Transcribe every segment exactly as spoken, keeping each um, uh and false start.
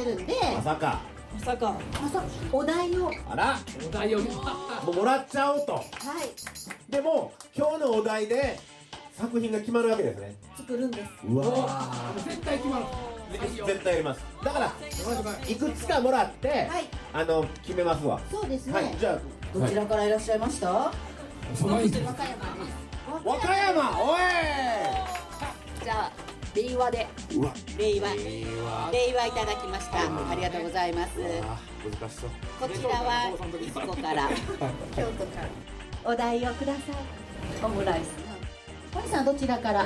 ってるんで、 まさかまさかまさお題を、 あらお題をもうもらっちゃおうと。 はい、 でも今日のお題で作品が決まるわけですね。 作るんです。 うわ絶対決まる。 ー絶対やります。だからいくつかもらって、 はい、 あの決めますわ。 そうですね。 はい、じゃあどちらからいらっしゃいました？和その歌山です。 和歌山、おいじゃあ令和でうわ令和令和令和いただきました。ありがとうございます。 難しそう。 こちらは磯子から京都からお題をください。オムライス。堀さんどちらから？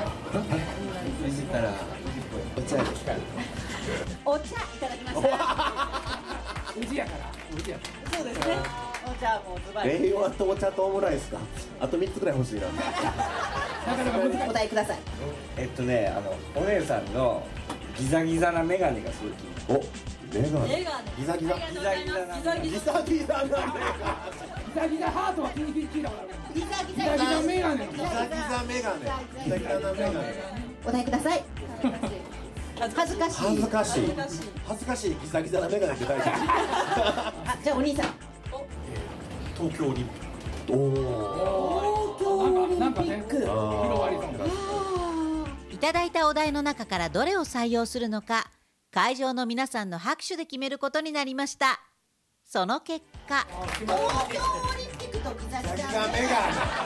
お茶ですか。 お茶いただきました。 うちやからうちやかそうですね。お茶もズバリ。 令和とお茶とオムライスか。あとみっつぐらい欲しいな。 らなかなか難しい。 お題ください。 えっとね、あのお姉さんのギザギザなメガネがすごい気になる。 お、メガネ。 メガネギザギザ。 ギザギザなギザギギザギザなメガネ。 ギザギザハートは聞い聞いたことある。 ギザギギザギザメガネのギザギザメガネ。ギザギザなメガネ。 お題ください。恥ずかしい。 恥ずかしい。恥ずかしいギザギザなメガネって大事。 あ、じゃあお兄さん。 東京オリンピック。おお。 東京オリンなんかねピック。 広がりそうな。 いただいたお題の中からどれを採用するのか、会場の皆さんの拍手で決めることになりました。その結果、 東京オリンピックとギザギザギザギザメガネ。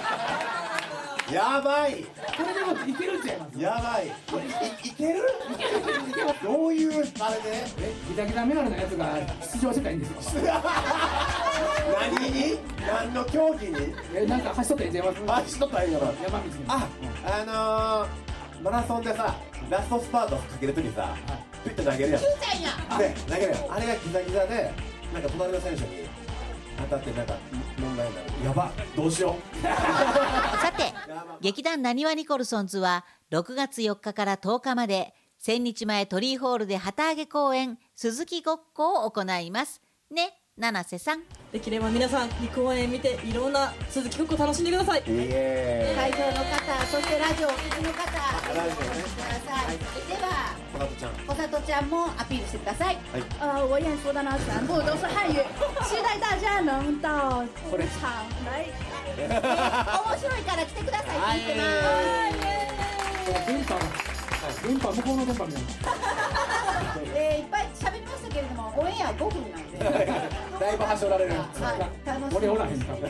やばい。 これでもいけるんちゃいます。 やばい。いいける？どういうあれで？ えギザギザメガネのやつが出場してたらいいんですよ。 何に？何の競技に？ えなんか走っとったらいいんちゃいます。 走っとったらいいから。 山道に。 あ、あのー、マラソンでさ、ラストスパートかけるときさ、ピッて投げるやん。 キューちゃんや。 ね、投げるやん。あれがギザギザで、なんか隣の選手に当たってなんか問題になる。やば、どうしよう。 さて、劇団なにわニコルソンズはろくがつよっかからとおかまで千日前鳥居ホールで旗揚げ公演鈴木ごっこを行います。ね、七瀬さん。 できれば皆さんに公演見ていろんな鈴木ごっこ楽しんでください。 イエ会場の方、そしてラジオをお聞きの方、 ラジオねお聞きください。では、 ーイ。小里ちゃん。 小里ちゃんもアピールしてください。 呃，我演出的呢全部都是汉语，期待大家能到舞场来。 面白いから来てくださいって言ってます。 電波が電波向こうの電波みたいな。 えーいっぱい喋りましたけれども、オンエアごふんなんで。 だいぶはしょられる。 はい、楽しみ。 俺おらへんか。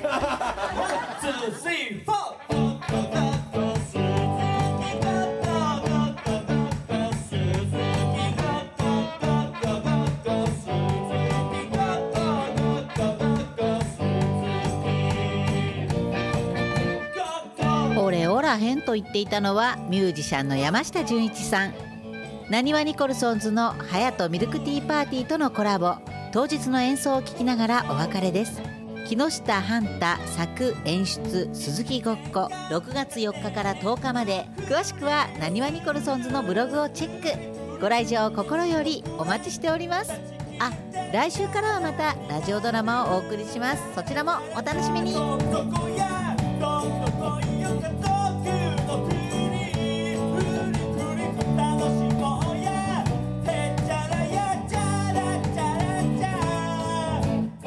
俺おらへんと言っていたのはミュージシャンの山下純一さん。なにわニコルソンズのハヤトミルクティーパーティーとのコラボ、当日の演奏を聞きながらお別れです。木下ハンタ作演出鈴木ごっこ、ろくがつよっかからとおかまで。詳しくはなにわニコルソンズのブログをチェック。ご来場心よりお待ちしております。あ、来週からはまたラジオドラマをお送りします。そちらもお楽しみに。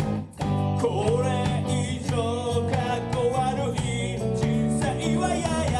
これ以上かっこ悪い人生はやや